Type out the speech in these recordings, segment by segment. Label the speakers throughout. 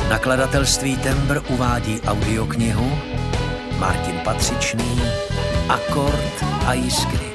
Speaker 1: Nakladatelství Tembr uvádí audioknihu Martin Patřičný Akord a jiskry.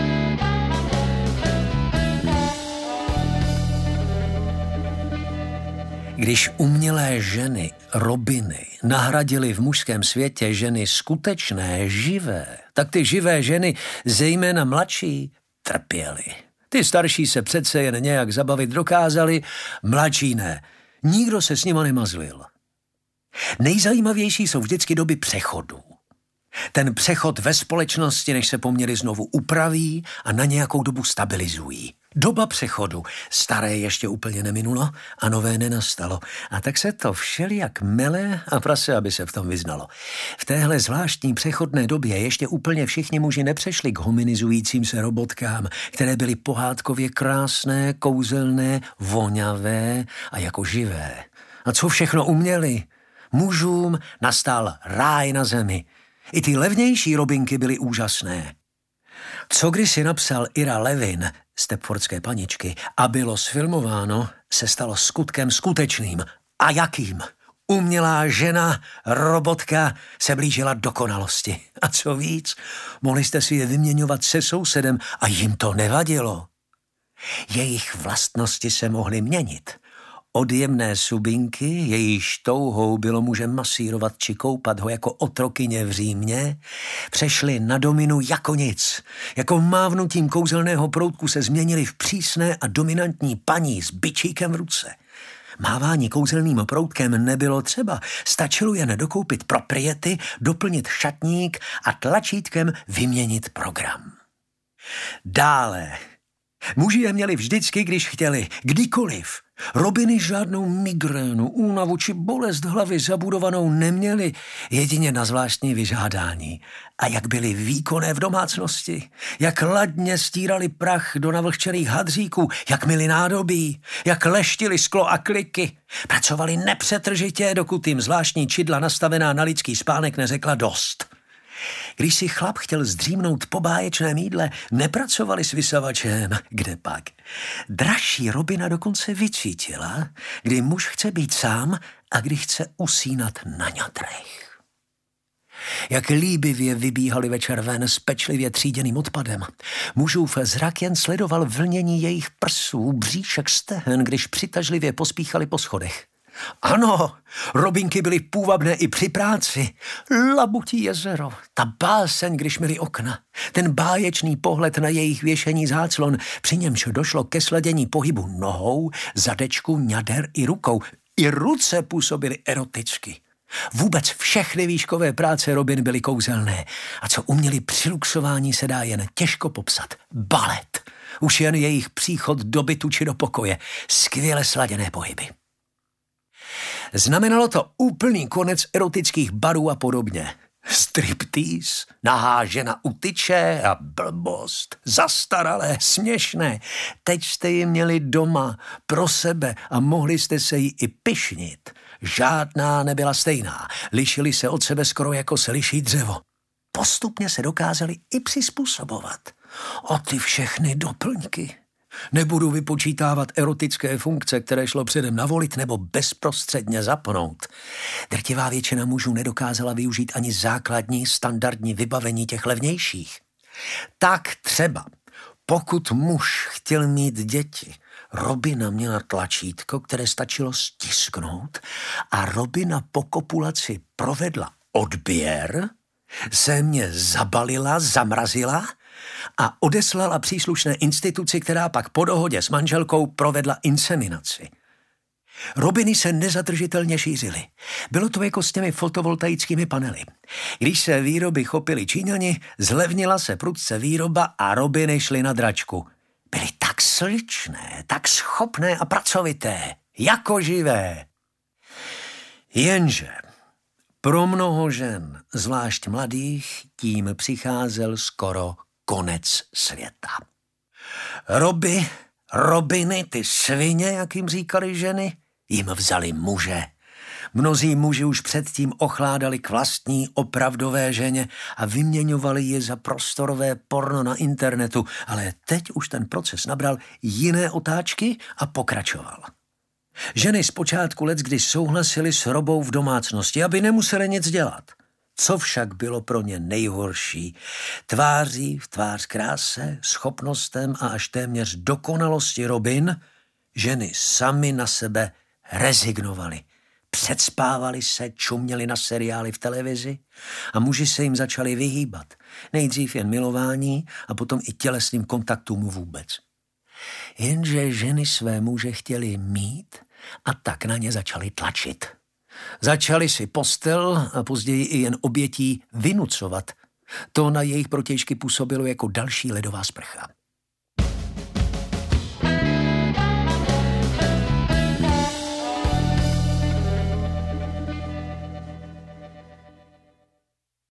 Speaker 1: Když umělé ženy, robiny, nahradily v mužském světě ženy skutečné, živé, tak ty živé ženy, zejména mladší, trpěly. Ty starší se přece jen nějak zabavit dokázali, mladší ne. Nikdo se s nima nemazlil. Nejzajímavější jsou vždycky doby přechodu. Ten přechod ve společnosti, než se poměry znovu upraví a na nějakou dobu stabilizují. Doba přechodu. Staré ještě úplně neminulo a nové nenastalo. A tak se to všelijak mele a prase, aby se v tom vyznalo. V téhle zvláštní přechodné době ještě úplně všichni muži nepřešli k hominizujícím se robotkám, které byly pohádkově krásné, kouzelné, voňavé a jako živé. A co všechno uměli? Mužům nastal ráj na zemi. I ty levnější robinky byly úžasné. Co když si napsal Ira Levin, Stepfordské paničky, a bylo sfilmováno, se stalo skutkem skutečným. A jakým? Umělá žena, robotka, se blížila dokonalosti. A co víc, mohli jste si je vyměňovat se sousedem a jim to nevadilo. Jejich vlastnosti se mohly měnit. Od jemné subinky, jejíž touhou bylo muže masírovat či koupat ho jako otrokyně v Římě, přešli na dominu jako nic. Jako mávnutím kouzelného proutku se změnili v přísné a dominantní paní s bičíkem v ruce. Mávání kouzelným proutkem nebylo třeba, stačilo jen dokoupit propriety, doplnit šatník a tlačítkem vyměnit program. Dále. Muži je měli vždycky, když chtěli, kdykoliv. Robiny žádnou migrénu, únavu či bolest hlavy zabudovanou neměli, jedině na zvláštní vyžádání. A jak byli výkonné v domácnosti, jak ladně stírali prach do navlhčených hadříků, jak měli nádobí, jak leštili sklo a kliky. Pracovali nepřetržitě, dokud jim zvláštní čidla nastavená na lidský spánek neřekla dost. Když si chlap chtěl zdřímnout po báječném jídle, nepracovali s vysavačem, kde pak. Dražší robina dokonce vycítila, kdy muž chce být sám a kdy chce usínat na ňatrech. Jak líbivě vybíhali večer ven s pečlivě tříděným odpadem. Mužův zrak jen sledoval vlnění jejich prsů, bříšek, stehen, když přitažlivě pospíchali po schodech. Ano, robinky byly půvabné i při práci. Labutí jezero, ta báseň, když měli okna, ten báječný pohled na jejich věšení záclon, při němž došlo ke sladění pohybu nohou, zadečku, ňader i rukou. I ruce působily eroticky. Vůbec všechny výškové práce robin byly kouzelné. A co uměli při luxování, se dá jen těžko popsat. Balet. Už jen jejich příchod do bytu či do pokoje. Skvěle sladěné pohyby. Znamenalo to úplný konec erotických barů a podobně. Striptease, nahá žena u tyče a blbost, zastaralé, směšné. Teď jste ji měli doma, pro sebe a mohli jste se jí i pyšnit. Žádná nebyla stejná, lišili se od sebe skoro jako se liší dřevo. Postupně se dokázali i přizpůsobovat. A ty všechny doplňky. Nebudu vypočítávat erotické funkce, které šlo předem navolit nebo bezprostředně zapnout. Drtivá většina mužů nedokázala využít ani základní standardní vybavení těch levnějších. Tak třeba, pokud muž chtěl mít děti, robina měla tlačítko, které stačilo stisknout a robina po kopulaci provedla odběr, země zabalila, zamrazila a odeslala příslušné instituci, která pak po dohodě s manželkou provedla inseminaci. Robiny se nezadržitelně šířily. Bylo to jako s těmi fotovoltaickými panely. Když se výroby chopili Číňani, zlevnila se prudce výroba a robiny šly na dračku. Byly tak sličné, tak schopné a pracovité, jako živé. Jenže pro mnoho žen, zvlášť mladých, tím přicházel skoro konec světa. Robiny, ty svině, jak jim říkali ženy, jim vzali muže. Mnozí muži už předtím ochládali k vlastní opravdové ženě a vyměňovali je za prostorové porno na internetu, ale teď už ten proces nabral jiné otáčky a pokračoval. Ženy zpočátku leckdy souhlasily s robou v domácnosti, aby nemusely nic dělat. Co však bylo pro ně nejhorší, tváří v tvář kráse, schopnostem a až téměř dokonalosti Robin, ženy sami na sebe rezignovaly. Předspávali se, čuměli na seriály v televizi a muži se jim začali vyhýbat. Nejdřív jen milování a potom i tělesným kontaktům vůbec. Jenže ženy své muže chtěly mít a tak na ně začaly tlačit. Začali si postel a později i jen obětí vynucovat. To na jejich protějšky působilo jako další ledová sprcha.